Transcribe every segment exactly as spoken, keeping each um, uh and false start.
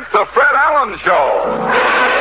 presents The Fred Allen Show.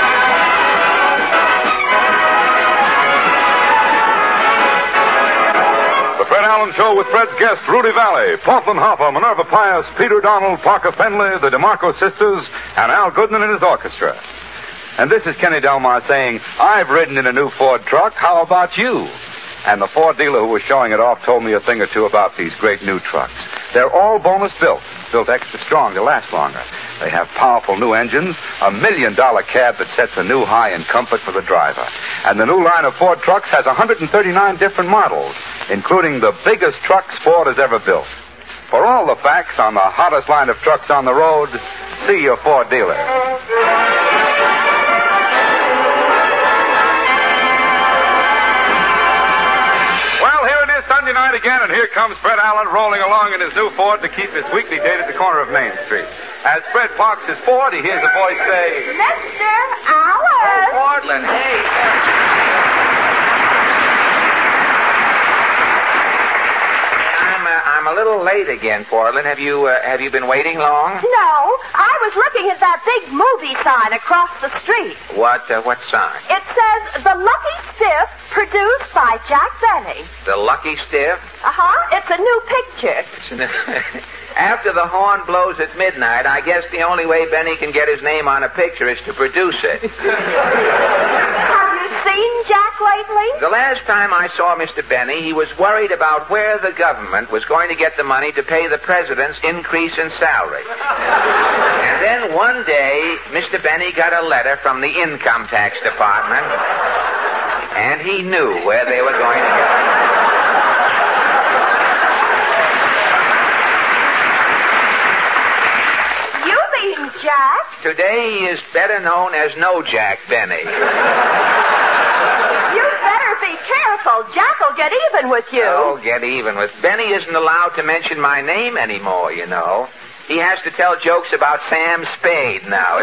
The Fred Allen Show with Fred's guests, Rudy Valley, Portland Hopper, Minerva Pius, Peter Donald, Parker Fenley, the DeMarco Sisters, and Al Goodman and his orchestra. And this is Kenny Delmar saying, I've ridden in a new Ford truck. How about you? And the Ford dealer who was showing it off told me a thing or two about these great new trucks. They're all bonus built, built extra strong to last longer. They have powerful new engines, a million-dollar cab that sets a new high in comfort for the driver. And the new line of Ford trucks has one hundred thirty-nine different models, including the biggest trucks Ford has ever built. For all the facts on the hottest line of trucks on the road, see your Ford dealer. Sunday night again, and here comes Fred Allen rolling along in his new Ford to keep his weekly date at the corner of Main Street. As Fred parks his Ford, he hears a voice say, Mister Allen! Oh, Portland, hey. I'm, uh, I'm a little late again, Portland. Have you, uh, have you been waiting long? No, I was looking at that big movie sign across the street. What, uh, what sign? It says, The Lucky Stiff, produced by Jack Benny. The Lucky Stiff? Uh-huh. It's a new picture. It's an, after the horn blows at midnight, I guess the only way Benny can get his name on a picture is to produce it. Have you seen Jack lately? The last time I saw Mister Benny, he was worried about where the government was going to get the money to pay the president's increase in salary. And then one day, Mister Benny got a letter from the income tax department, and he knew where they were going to go. You mean Jack? Today he is better known as No Jack Benny. You'd better be careful. Jack will get even with you. Oh, get even with. Benny isn't allowed to mention my name anymore, you know. He has to tell jokes about Sam Spade now.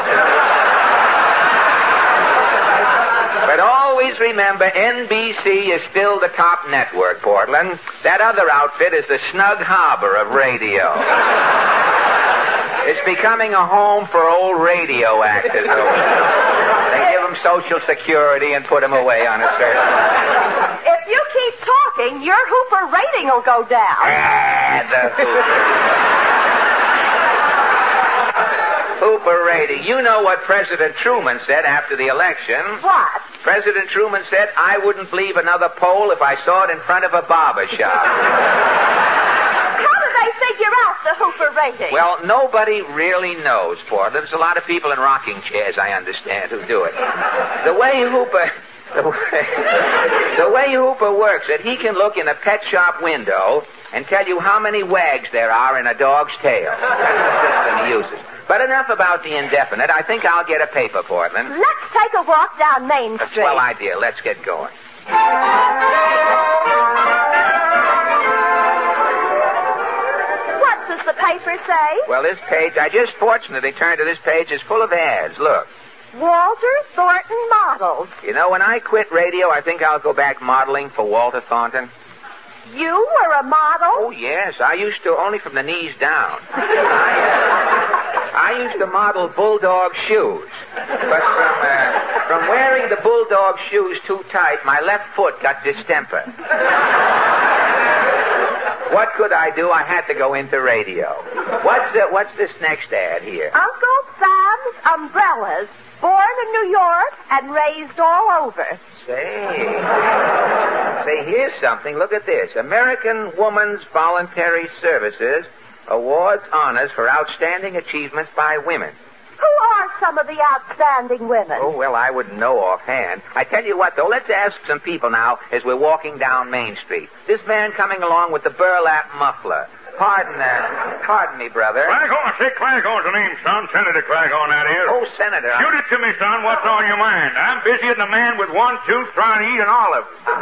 But always remember, N B C is still the top network, Portland. That other outfit is the Snug Harbor of radio. It's becoming a home for old radio actors over there. They give them Social Security and put them away on a certain... If you keep talking, your Hooper rating will go down. Ah, the Hooper. Hooper rating. You know what President Truman said after the election. What? President Truman said, I wouldn't leave another poll if I saw it in front of a barber shop. Figure out the Hooper rating. Well, nobody really knows, Portland. There's a lot of people in rocking chairs, I understand, who do it. The way Hooper... The way, the way Hooper works it, he can look in a pet shop window and tell you how many wags there are in a dog's tail. That's the system he uses. But enough about the indefinite. I think I'll get a paper, Portland. Let's take a walk down Main That's Street. a swell idea. Let's get going. What does the paper say? Well, this page, I just fortunately turned to this page, is full of ads. Look. Walter Thornton Models. You know, when I quit radio, I think I'll go back modeling for Walter Thornton. You were a model? Oh, yes. I used to, only from the knees down. I, uh, I used to model bulldog shoes. But from, uh, from wearing the bulldog shoes too tight, my left foot got distemper. What could I do? I had to go into radio. What's the, what's this next ad here? Uncle Sam's Umbrellas. Born in New York and raised all over. Say. Say, here's something. Look at this. American Woman's Voluntary Services awards honors for outstanding achievements by women. Who are some of the outstanding women? Oh, well, I wouldn't know offhand. I tell you what, though, let's ask some people now as we're walking down Main Street. This man coming along with the burlap muffler. Pardon, uh, pardon me, brother. Claghorn, say Claghorn's the name, son. Senator Claghorn, that is. Oh, Senator. Shoot it to me, son. What's on your mind? I'm busy as a man with one tooth trying to eat an olive.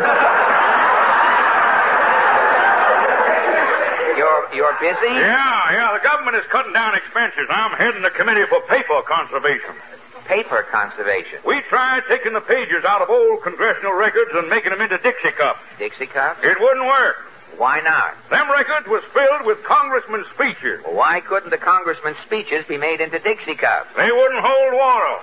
You're, you're busy? Yeah, yeah. The government is cutting down expenses. I'm heading the committee for paper conservation. Paper conservation? We tried taking the pages out of old congressional records and making them into Dixie cups. Dixie cups? It wouldn't work. Why not? Them records was filled with congressmen's speeches. Well, why couldn't the congressman's speeches be made into Dixie cups? They wouldn't hold water.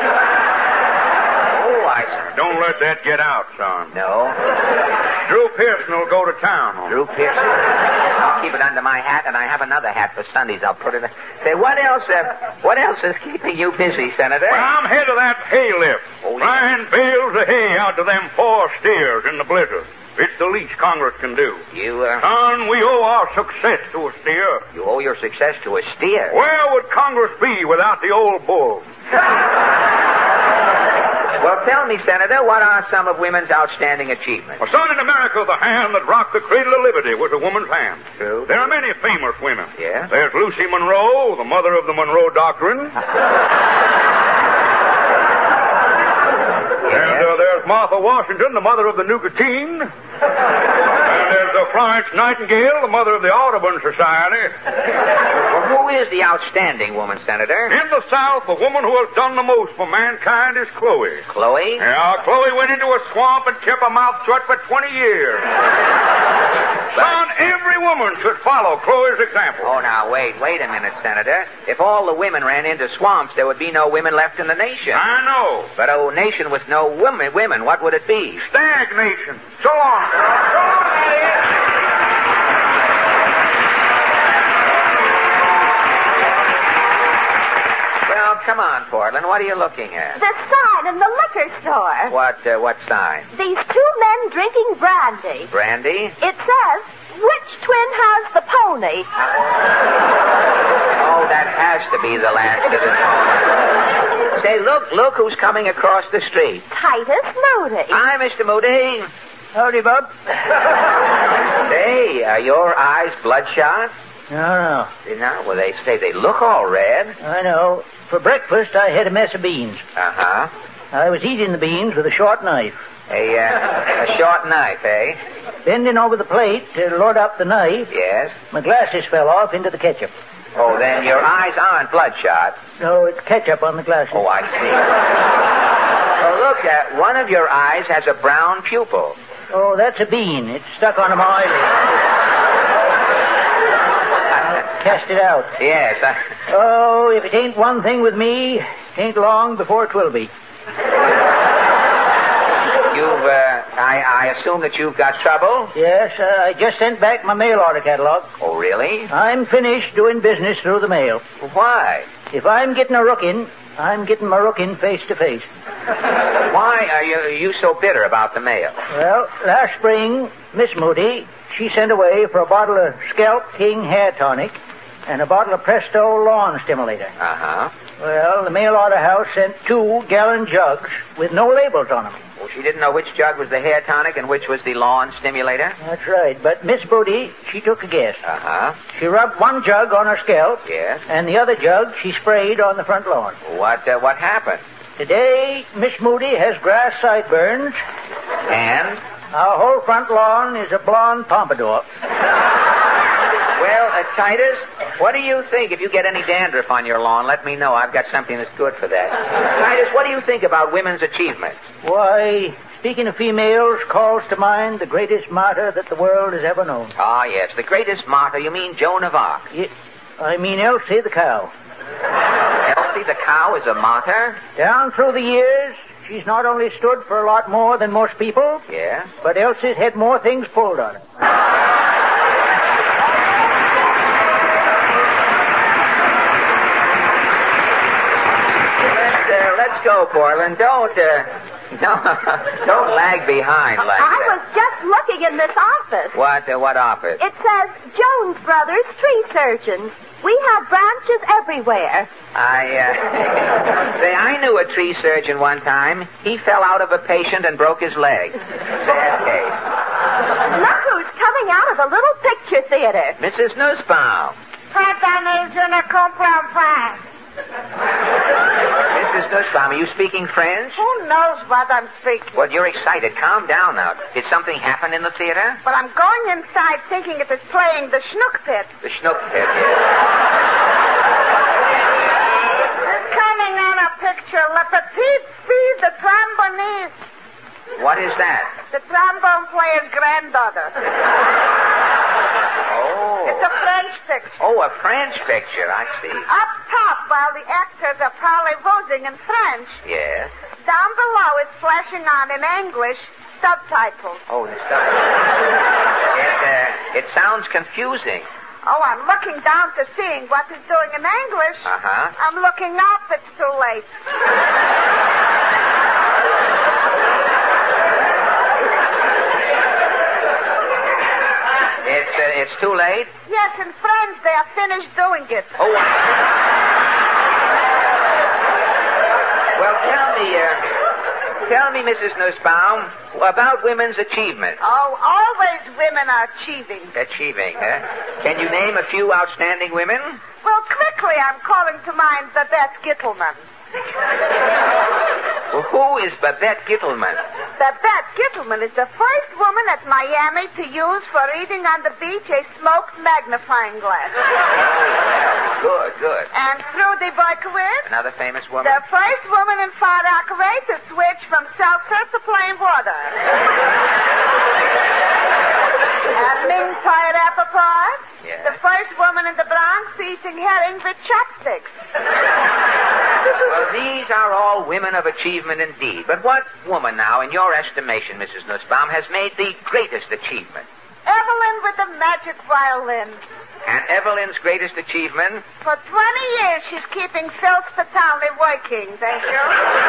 Oh, I see. Don't let that get out, son. No. Drew Pearson will go to town on it. Drew Pearson. I'll keep it under my hat, and I have another hat for Sundays. I'll put it in. Say, what else, uh, what else is keeping you busy, Senator? Well, I'm head of that hay lift. Oh, yeah. Trying bales of hay out to them four steers in the blizzard. It's the least Congress can do. You, uh... Son, we owe our success to a steer. You owe your success to a steer. Where would Congress be without the old bull? Well, tell me, Senator, what are some of women's outstanding achievements? Well, son, in America, the hand that rocked the cradle of liberty was a woman's hand. True. There are many famous women. Yeah? There's Lucy Monroe, the mother of the Monroe Doctrine. And uh, there's Martha Washington, the mother of the nicotine. And there's uh, Florence Nightingale, the mother of the Audubon Society. Well, who is the outstanding woman, Senator? In the South, the woman who has done the most for mankind is Chloe. Chloe? Yeah, Chloe went into a swamp and kept her mouth shut for twenty years. Son, every woman should follow Chloe's example. Oh, now, wait, wait a minute, Senator. If all the women ran into swamps, there would be no women left in the nation. I know. But a nation with no women, women, what would it be? Stagnation. So long, sir. So long, lady. Well, come on, Portland. What are you looking at? The sign in the liquor store. What, uh, what sign? These two men drinking brandy. Brandy? It says, which twin has the pony? Oh, that has to be the last of the pony. Say, look, look who's coming across the street. Titus Moody. Hi, Mister Moody. Howdy, Bob. Say, are your eyes bloodshot? No, no. They not? Well, they say they look all red. I know. For breakfast, I had a mess of beans. Uh-huh. I was eating the beans with a short knife. A, uh, a short knife, eh? Bending over the plate to load up the knife, Yes. my glasses fell off into the ketchup. Oh, then your eyes aren't bloodshot. No, it's ketchup on the glasses. Oh, I see. Oh, look, uh, one of your eyes has a brown pupil. Oh, that's a bean. It's stuck on my eyelid. Cast it out. Yes. I... Oh, if it ain't one thing with me, it ain't long before it will be. You've, uh, I, I assume that you've got trouble? Yes, uh, I just sent back my mail order catalog. Oh, really? I'm finished doing business through the mail. Why? If I'm getting a rook in, I'm getting my rook in face to face. Why are you, are you so bitter about the mail? Well, last spring, Miss Moody, she sent away for a bottle of Scalp King hair tonic and a bottle of Presto lawn stimulator. Uh-huh. Well, the mail order house sent two gallon jugs with no labels on them. Well, she didn't know which jug was the hair tonic and which was the lawn stimulator? That's right. But Miss Moody, she took a guess. Uh-huh. She rubbed one jug on her scalp. Yes. And the other jug she sprayed on the front lawn. What, uh, what happened? Today, Miss Moody has grass sideburns. And? Our whole front lawn is a blonde pompadour. Well, uh, Titus, what do you think? If you get any dandruff on your lawn, let me know. I've got something that's good for that. Titus, what do you think about women's achievements? Why, speaking of females, calls to mind the greatest martyr that the world has ever known. Ah, yes, the greatest martyr. You mean Joan of Arc? Ye- I mean Elsie the cow. Elsie the cow is a martyr? Down through the years, she's not only stood for a lot more than most people, Yeah? but Elsie's had more things pulled on her. Let's, uh, let's go, Portland. Don't, uh, no, don't lag behind like I that. was just looking in this office. What, uh, what office? It says Jones Brothers Tree Surgeons. We have branches everywhere. I, uh, say, I knew a tree surgeon one time. He fell out of a patient and broke his leg. Sad case. Look who's coming out of the little picture theater. Missus Nussbaum. Missus Nussbaum, are you speaking French? Who knows what I'm speaking? Well, you're excited. Calm down now. Did something happen in the theater? But I'm going inside thinking it is playing the Schnook Pit. The Schnook Pit. It's coming on a picture. La Petite Fille de Tromboniste. What is that? The trombone player's granddaughter. Oh. It's a French picture. Oh, a French picture. I see. Up top, while the actors are parley-vousing in French, Yes. down below it's flashing on in English subtitles. Oh, the stuff. It, uh, it sounds confusing. Oh, I'm looking down to seeing what he's doing in English. Uh-huh. I'm looking up. It's too late. It's uh, it's too late? Yes, in French, they are finished doing it. Oh, I... Well, tell me, uh, tell me, Missus Nussbaum, about women's achievement. Oh, always women are achieving. Achieving, huh? Can you name a few outstanding women? Well, quickly, I'm calling to mind Babette Gittelman. Well, who is Babette Gittelman? Babette Gittelman is the first woman at Miami to use for reading on the beach a smoked magnifying glass. Good, good. And Trudy Boykowitz, Another famous woman? the first woman in Far Rockaway to switch from seltzer to plain water. And Ming Toy Rappaport, Yes. the first woman in the Bronx eating herring with chopsticks. Well, these are all women of achievement indeed. But what woman now, in your estimation, Missus Nussbaum, has made the greatest achievement? Evelyn with the magic violin. And Evelyn's greatest achievement? For twenty years, she's keeping Phil Spitali working. Thank you.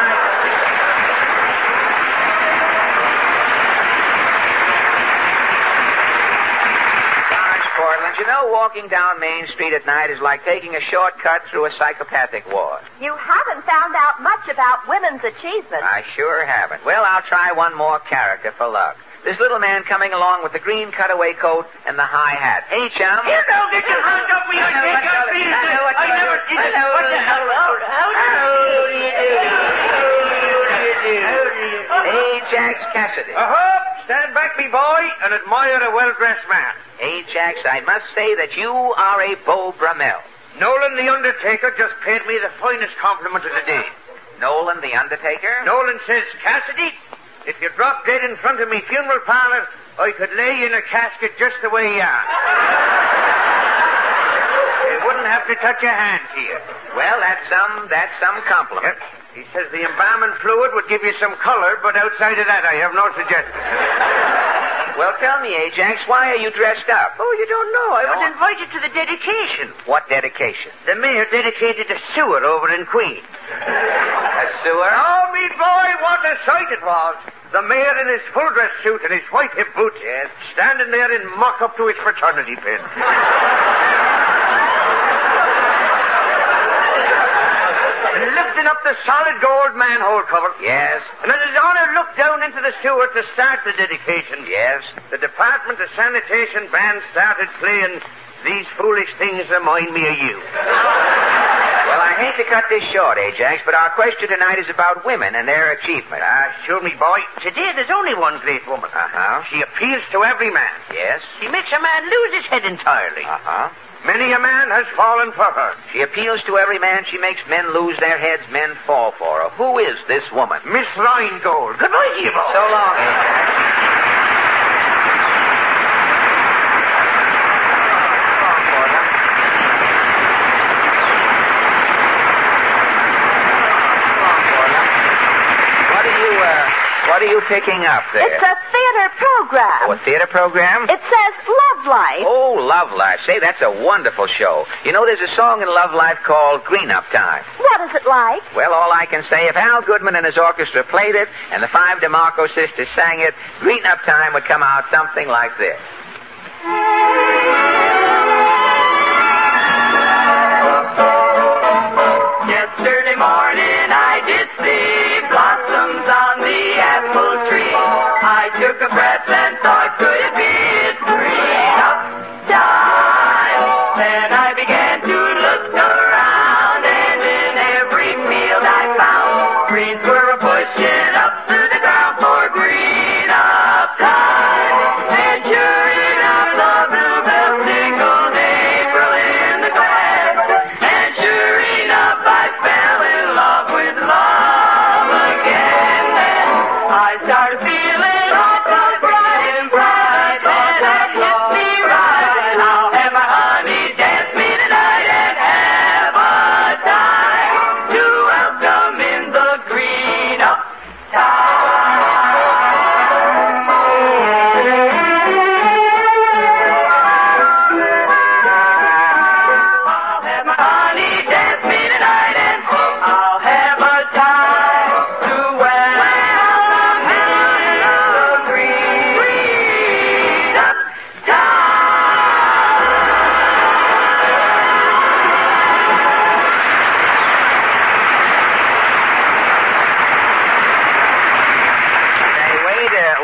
Sarge Portland, you know, walking down Main Street at night is like taking a shortcut through a psychopathic ward. You haven't found out much about women's achievement. I sure haven't. Well, I'll try one more character for luck. This little man coming along with the green cutaway coat and the high hat. Hey, chum. You don't get your hands up me. I take your feet. I never did it. What the hell? How do you do? Ajax Cassidy. Uh-huh. Stand back, me boy, and admire a well-dressed man. Ajax, I must say that you are a Beau Brummel. Nolan the Undertaker just paid me the finest compliment of the day. Nolan the Undertaker? Nolan says, Cassidy, if you drop dead in front of me funeral parlor, I could lay you in a casket just the way you are. They wouldn't have to touch a hand to you. Well, that's some, that's some compliment. Yep. He says the embalming fluid would give you some color, but outside of that, I have no suggestion. Well, tell me, Ajax, why are you dressed up? Oh, you don't know. I No. was invited to the dedication. What dedication? The mayor dedicated a sewer over in Queens. A sewer? Oh, me boy, what a sight it was. The mayor in his full-dress suit and his white-hip boots, Yes. standing there in mock-up to his fraternity pin. Lifting up the solid gold manhole cover. Yes. And as his honor looked down into the sewer to start the dedication, Yes. the Department of Sanitation band started playing These Foolish Things Remind Me of You. Well, I hate to cut this short, Ajax, but our question tonight is about women and their achievement. Ah, sure, me boy. Today there's only one great woman. Uh-huh. She appeals to every man. Yes. She makes a man lose his head entirely. Uh-huh. Many a man has fallen for her. She appeals to every man. She makes men lose their heads. Men fall for her. Who is this woman? Miss Rheingold. Goodbye to you, boy. So long, Ajax. What are you picking up there? It's a theater program. Oh, a theater program? It says Love Life. Oh, Love Life. Say, that's a wonderful show. You know, there's a song in Love Life called Green Up Time. What is it like? Well, all I can say, if Al Goodman and his orchestra played it and the five DeMarco sisters sang it, Green Up Time would come out something like this. Yesterday morning I did see blossoms on the apple tree. I took a breath and thought, could it be it's green up time? Then I began to look around, and in every field I found greens were pushing up to the ground for green up time. And sure enough, the bluebell tinkled April in the glass. And sure enough, I fell in love with love again. Then I started feeling all so bright and bright. Then that hit me right. How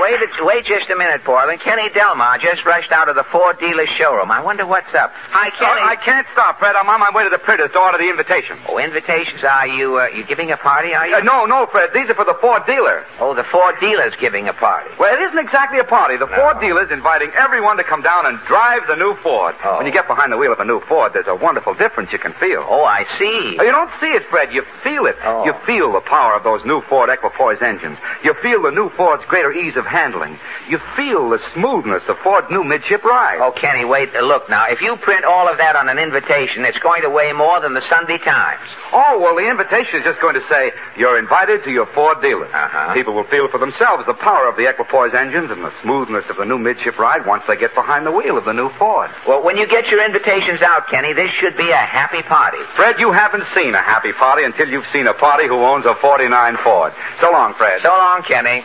wait, a, wait just a minute, Portland. Kenny Delmar just rushed out of the Ford dealer's showroom. I wonder what's up. Hi, Kenny. Oh, I can't stop, Fred. I'm on my way to the printers to order the invitations. Oh, invitations? Are you, uh, you giving a party, are you? Uh, no, no, Fred. These are for the Ford dealer. Oh, the Ford dealer's giving a party. Well, it isn't exactly a party. The No. Ford dealer's inviting everyone to come down and drive the new Ford. Oh. When you get behind the wheel of a new Ford, there's a wonderful difference you can feel. Oh, I see. Oh, you don't see it, Fred. You feel it. Oh. You feel the power of those new Ford Equipoise engines. You feel the new Ford's greater ease of handling. You feel the smoothness of Ford's new midship ride. Oh, Kenny, wait. Uh, look, now, if you print all of that on an invitation, it's going to weigh more than the Sunday Times. Oh, well, the invitation is just going to say, you're invited to your Ford dealer. Uh-huh. People will feel for themselves the power of the Equipoise engines and the smoothness of the new midship ride once they get behind the wheel of the new Ford. Well, when you get your invitations out, Kenny, this should be a happy party. Fred, you haven't seen a happy party until you've seen a party who owns a forty-nine Ford. So long, Fred. So long, Kenny.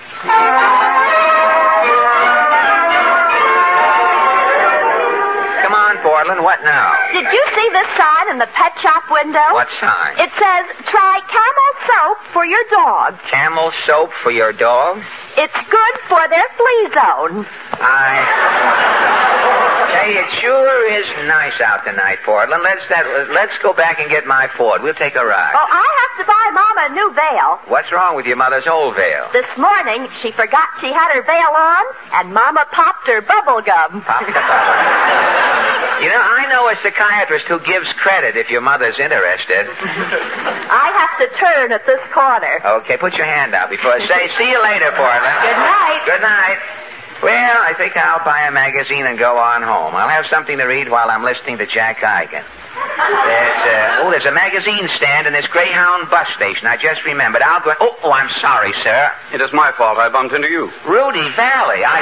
Come on, Portland. What now? Did you see this sign in the pet shop window? What sign? It says, try Camel soap for your dog. Camel soap for your dog? It's good for their flea zone. I... Hey, it sure is nice out tonight, Portland. Let's that, let's go back and get my Ford. We'll take a ride. Oh, I have to buy Mama a new veil. What's wrong with your mother's old veil? This morning, she forgot she had her veil on, and Mama popped her bubble gum. Pop the bubble. You know, I know a psychiatrist who gives credit if your mother's interested. I have to turn at this corner. Okay, put your hand out before I say, see you later, Portland. Good night. Good night. Well, I think I'll buy a magazine and go on home. I'll have something to read while I'm listening to Jack Eigen. There's, uh, oh, there's a magazine stand in this Greyhound bus station. I just remembered. I'll go... Oh, oh, I'm sorry, sir. It is my fault I bumped into you. Rudy Valley. I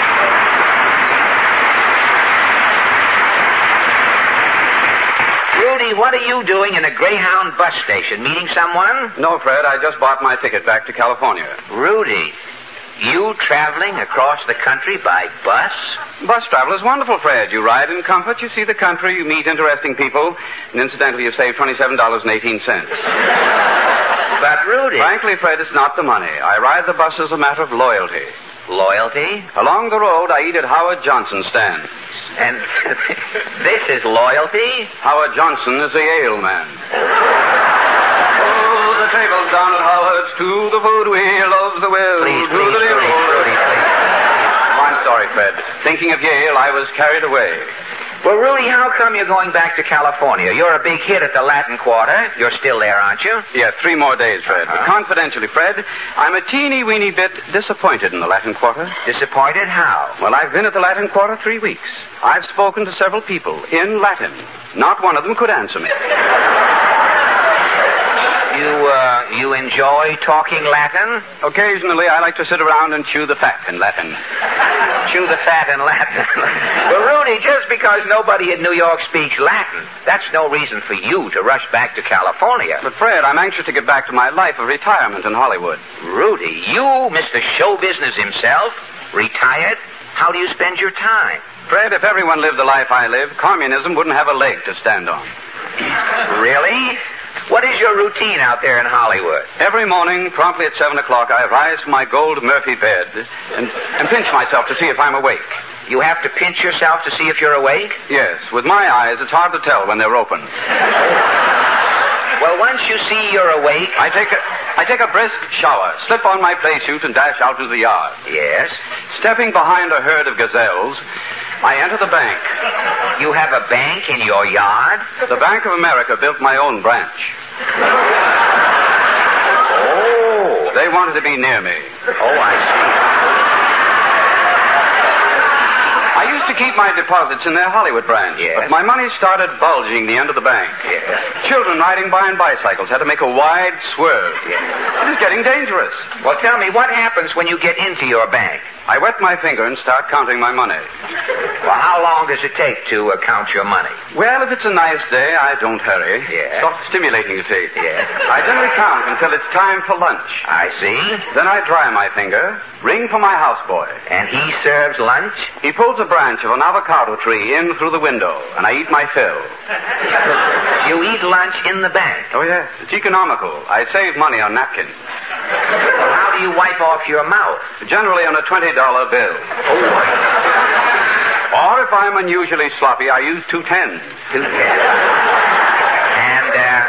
just... Rudy, what are you doing in a Greyhound bus station? Meeting someone? No, Fred, I just bought my ticket back to California. Rudy, you traveling across the country by bus? Bus travel is wonderful, Fred. You ride in comfort, you see the country, you meet interesting people, and incidentally, you save twenty-seven dollars and eighteen cents. But, Rudy... Frankly, Fred, it's not the money. I ride the bus as a matter of loyalty. Loyalty? Along the road, I eat at Howard Johnson stand. And this is loyalty? Howard Johnson is a Yale man. Oh, the table's down at Howard's, to the food we loves the well. Please, to please, the Rudy, Rudy, please. Oh, I'm sorry, Fred. Thinking of Yale, I was carried away. Well, Rudy, how come you're going back to California? You're a big hit at the Latin Quarter. You're still there, aren't you? Yeah, three more days, Fred. Uh-huh. But confidentially, Fred, I'm a teeny weeny bit disappointed in the Latin Quarter. Disappointed? How? Well, I've been at the Latin Quarter three weeks. I've spoken to several people in Latin. Not one of them could answer me. You, uh, you enjoy talking Latin? Occasionally, I like to sit around and chew the fat in Latin. Chew the fat in Latin. Well, Rudy, just because nobody in New York speaks Latin, that's no reason for you to rush back to California. But, Fred, I'm anxious to get back to my life of retirement in Hollywood. Rudy, you, Mister Show Business himself, retired? How do you spend your time? Fred, if everyone lived the life I live, communism wouldn't have a leg to stand on. Really? What is your routine out there in Hollywood? Every morning, promptly at seven o'clock, I rise from my gold Murphy bed and, and pinch myself to see if I'm awake. You have to pinch yourself to see if you're awake? Yes. With my eyes, it's hard to tell when they're open. Well, once you see you're awake... I take a, I take a brisk shower, slip on my play suit, and dash out to the yard. Yes? Stepping behind a herd of gazelles, I enter the bank. You have a bank in your yard? The Bank of America built my own branch. Oh. They wanted to be near me. Oh, I see. I used to keep my deposits in their Hollywood branch, yes. But my money started bulging the end of the bank. Yes. Children riding by on bicycles had to make a wide swerve. Yes. It was getting dangerous. Well, tell me, what happens when you get into your bank? I wet my finger and start counting my money. Well, how long does it take to uh, count your money? Well, if it's a nice day, I don't hurry. Yes. Sort of stimulating, you see. Yes. I generally count until it's time for lunch. I see. Then I dry my finger, ring for my houseboy. And he serves lunch? He pulls a branch branch of an avocado tree in through the window, and I eat my fill. You eat lunch in the bank? Oh, yes. It's economical. I save money on napkins. Well, how do you wipe off your mouth? Generally on a twenty dollar bill. Or if I'm unusually sloppy, I use two tens. Two tens. And, uh...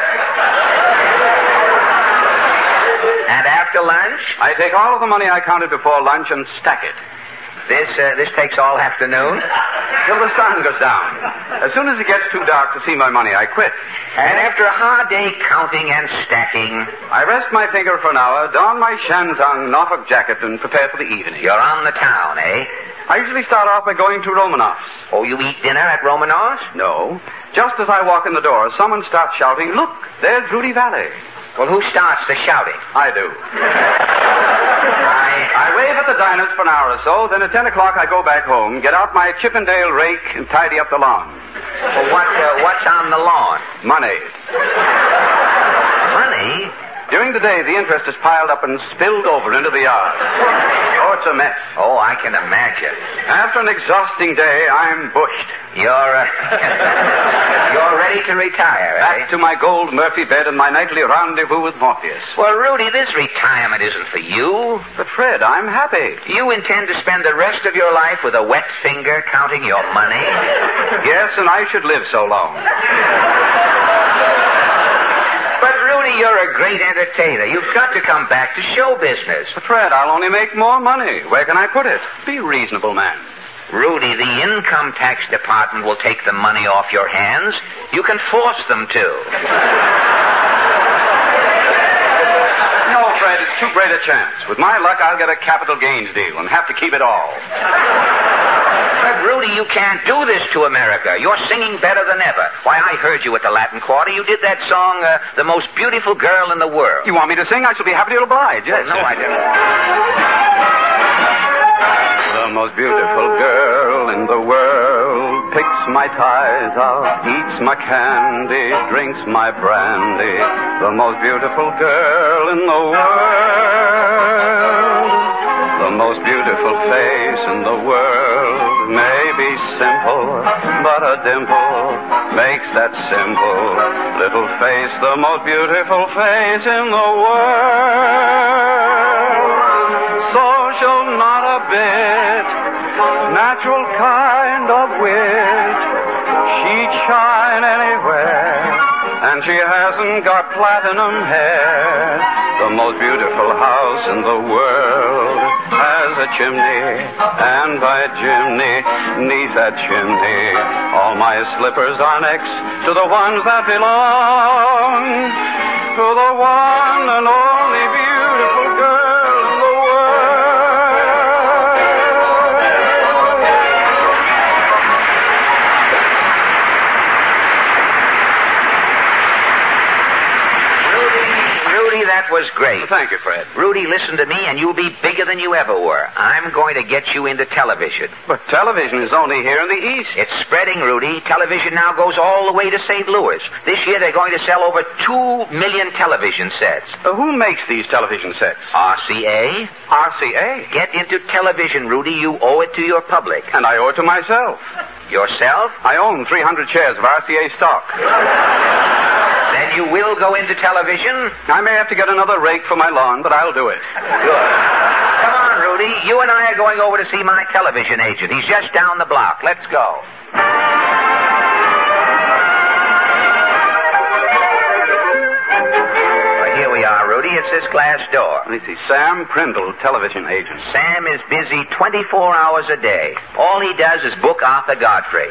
And after lunch? I take all of the money I counted before lunch and stack it. This uh, this takes all afternoon? Till the sun goes down. As soon as it gets too dark to see my money, I quit. And after a hard day counting and stacking? I rest my finger for an hour, don my Shantung Norfolk jacket, and prepare for the evening. You're on the town, eh? I usually start off by going to Romanoff's. Oh, you eat dinner at Romanoff's? No. Just as I walk in the door, someone starts shouting, "Look, there's Rudy Valley." Well, who starts the shouting? I do. I, I wave at the diners for an hour or so, then at ten o'clock I go back home, get out my Chippendale rake, and tidy up the lawn. Well, what, uh, what's on the lawn? Money. Money? During the day, the interest is piled up and spilled over into the yard. Oh, it's a mess. Oh, I can imagine. After an exhausting day, I'm bushed. You're, uh, you're ready to retire, eh? Back to my gold Murphy bed and my nightly rendezvous with Morpheus. Well, Rudy, this retirement isn't for you. But, Fred, I'm happy. You intend to spend the rest of your life with a wet finger counting your money? Yes, and I should live so long. But, Rudy, you're a great entertainer. You've got to come back to show business. But, Fred, I'll only make more money. Where can I put it? Be a reasonable man. Rudy, the income tax department will take the money off your hands. You can force them to. No, Fred, it's too great a chance. With my luck, I'll get a capital gains deal and have to keep it all. But, Rudy, you can't do this to America. You're singing better than ever. Why, I heard you at the Latin Quarter. You did that song, uh, The Most Beautiful Girl in the World. You want me to sing? I shall be happy to oblige, yes. Well, no, I didn't. The most beautiful girl in the world picks my ties out, eats my candy, drinks my brandy. The most beautiful girl in the world. The most beautiful face in the world may be simple, but a dimple makes that simple little face the most beautiful face in the world. Social, not a bit, natural kind of wit. She'd shine anywhere, and she hasn't got platinum hair. The most beautiful house in the world has a chimney, and by chimney, neath that chimney, all my slippers are next to the ones that belong to the one and only beautiful girl in the That was great. Thank you, Fred. Rudy, listen to me, and you'll be bigger than you ever were. I'm going to get you into television. But television is only here in the East. It's spreading, Rudy. Television now goes all the way to Saint Louis. This year they're going to sell over two million television sets. Uh, who makes these television sets? R C A. R C A? Get into television, Rudy. You owe it to your public. And I owe it to myself. Yourself? I own three hundred shares of R C A stock. Then you will go into television? I may have to get another rake for my lawn, but I'll do it. Good. Come on, Rudy. You and I are going over to see my television agent. He's just down the block. Let's go. Well, here we are, Rudy. It's this glass door. Let me see. Sam Prindle, television agent. Sam is busy twenty-four hours a day. All he does is book Arthur Godfrey.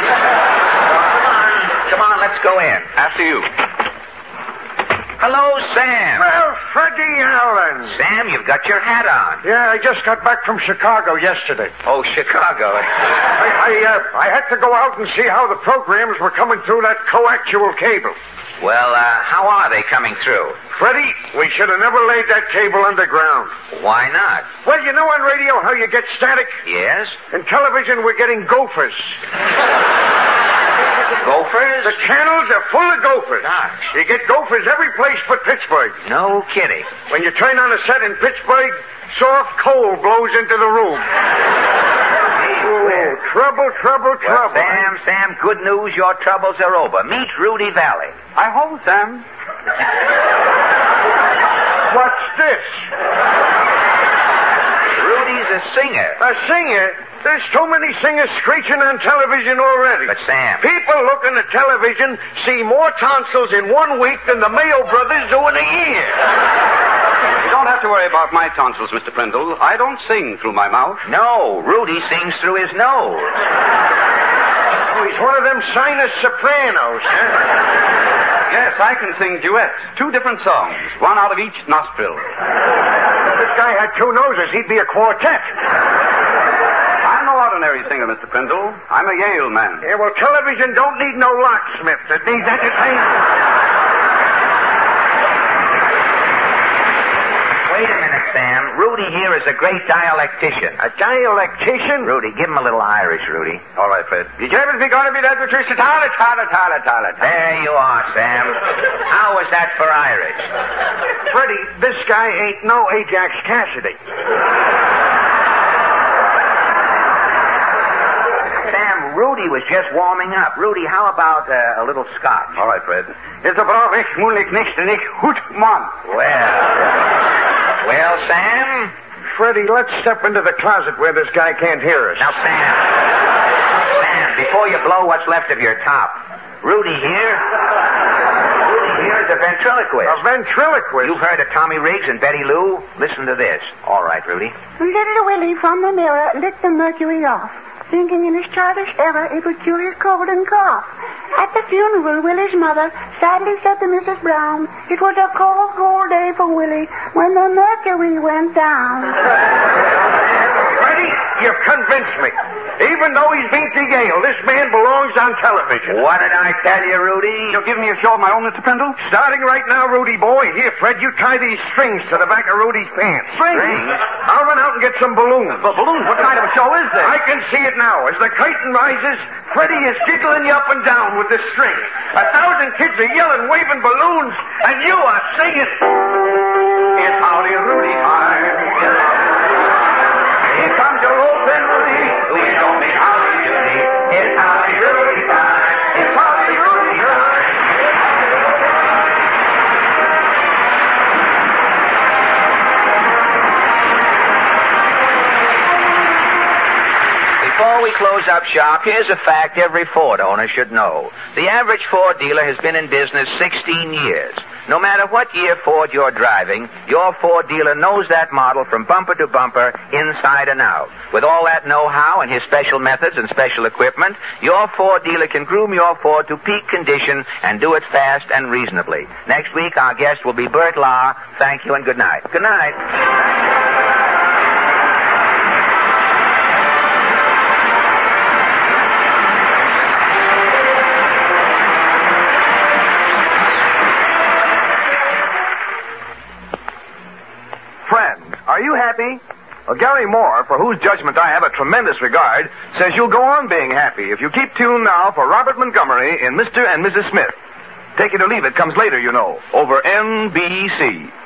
Come on, let's go in. After you. Hello, Sam. Well, Freddie Allen. Sam, you've got your hat on. Yeah, I just got back from Chicago yesterday. Oh, Chicago. I I, uh, I had to go out and see how the programs were coming through that coaxial cable. Well, uh, how are they coming through? Freddie, we should have never laid that cable underground. Why not? Well, you know on radio how you get static? Yes? In television, we're getting gophers. Gophers? The channels are full of gophers. Gosh. You get gophers every place but Pittsburgh. No kidding. When you turn on a set in Pittsburgh, soft coal blows into the room. Where? Oh, trouble, trouble, Well, trouble. Sam, Sam, good news. Your troubles are over. Meet Rudy Valley. I hope, Sam. What's this? Rudy's a singer. A singer? There's too many singers screeching on television already. But, Sam... People looking at television see more tonsils in one week than the Mayo brothers do in a year. You don't have to worry about my tonsils, Mister Prindle. I don't sing through my mouth. No, Rudy sings through his nose. Oh, he's one of them sinus sopranos, huh? Yes, I can sing duets. Two different songs, one out of each nostril. If this guy had two noses, he'd be a quartet. I'm no ordinary singer, Mister Prindle. I'm a Yale man. Yeah, well, television don't need no locksmith. It needs entertainment. Wait a minute, Sam. Rudy here is a great dialectician. A dialectician? Rudy, give him a little Irish, Rudy. All right, Fred. Did you ever be going to be that Patricia? Tala, tala, tala, tala, tala. There you are, Sam. How was that for Irish? Freddie, this guy ain't no Ajax Cassidy. Sam, Rudy was just warming up. Rudy, how about uh, a little scotch? All right, Fred. Is a brave ik moeilijk niks en ik goed man. Well... Well, Sam? Freddie, let's step into the closet where this guy can't hear us. Now, Sam. Sam, before you blow what's left of your top. Rudy here. Rudy here is a ventriloquist. A ventriloquist? You've heard of Tommy Riggs and Betty Lou? Listen to this. All right, Rudy. Little Willie from the mirror lit the mercury off, thinking in his childish error it would cure his cold and cough. At the funeral, Willie's mother sadly said to Missus Brown, it was a cold, cold day for Willie when the mercury went down. Freddie, you've convinced me. Even though he's been to Yale, this man belongs on television. What did I tell you, Rudy? You'll give me a show of my own, Mister Prindle? Starting right now, Rudy boy. Here, Fred, you tie these strings to the back of Rudy's pants. Strings? I'll run out and get some balloons. But balloons? What kind of a show is this? I can see it now. As the curtain rises, Freddie is jiggling you up and down with the string. A thousand kids are yelling, waving balloons, and you are singing. It's Howdy Rudy time. Here comes your old friend Rudy. We don't mean Howdy Doody. It's Howdy Rudy time. It's Howdy Rudy time. Before we close up shop, here's a fact every Ford owner should know. The average Ford dealer has been in business sixteen years. No matter what year Ford you're driving, your Ford dealer knows that model from bumper to bumper, inside and out. With all that know-how and his special methods and special equipment, your Ford dealer can groom your Ford to peak condition and do it fast and reasonably. Next week, our guest will be Bert Lahr. Thank you and good night. Good night. Are you happy? Well, Gary Moore, for whose judgment I have a tremendous regard, says you'll go on being happy if you keep tuned now for Robert Montgomery in Mister and Missus Smith. Take it or leave it comes later, you know, over N B C.